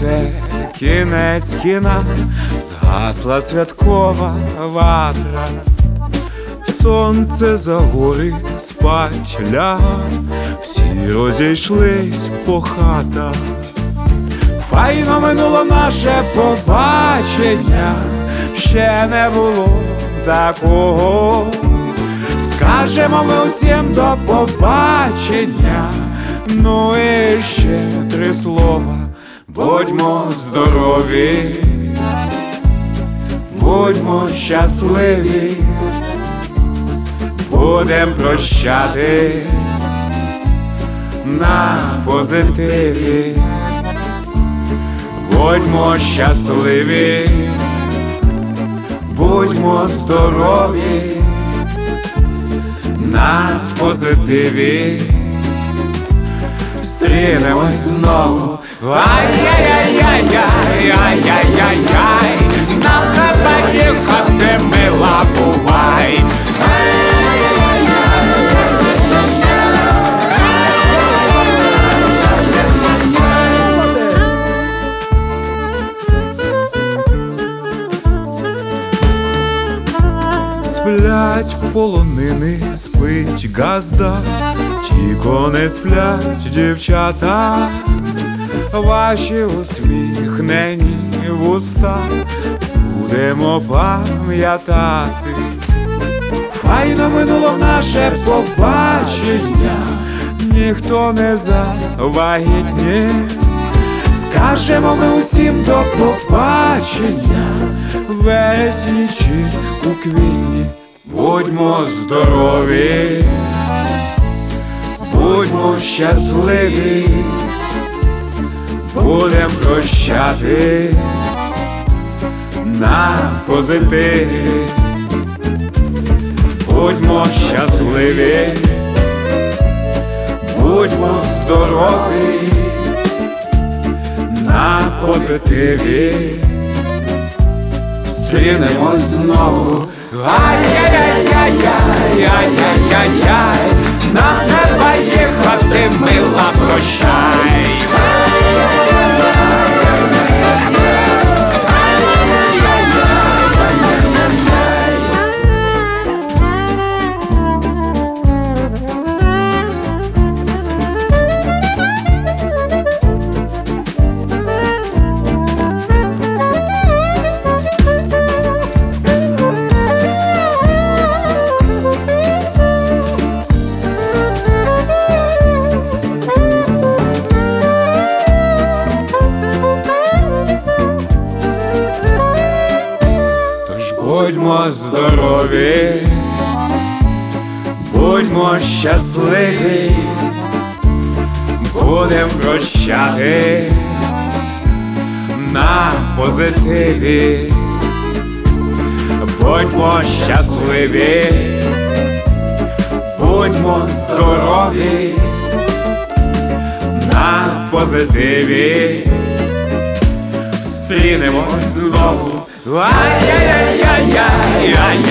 це кінець кіна, згасла святкова ватра. Сонце за гори спать ляга, всі розійшлись по хатах. Файно минуло наше побачення, ще не було такого. Скажемо ми усім до побачення, ну і ще 3 слова. Будьмо здорові, будьмо щасливі, будем прощатись на позитиві. Будьмо щасливі, будьмо здорові, на позитиві. Стрінемось знову. Ай-яй-яй-яй-яй-яй-яй-яй, нам треба їхати, мила, бувай. Сплять полонини, спить газда, тільки не сплять дівчата. Ваші усміхнені вуста будемо пам'ятати. Файно минуло наше побачення, ніхто не завагітніє. Скажемо ми усім до побачення, в вересні чи у квітні. Будьмо здорові, будьмо щасливі, будем прощатись на позитиві. Будьмо щасливі, будьмо здорові, на позитиві. Стрінемось знову. Ай-яй-яй-яй-яй-яй-яй, нам треба їхати, мила, прощай. Будьмо здорові, будьмо щасливі, будем прощатись на позитиві. Будьмо щасливі, будьмо здорові, на позитиві. Стрінемось знову. Ай-яй-яй-яй-яй-яй.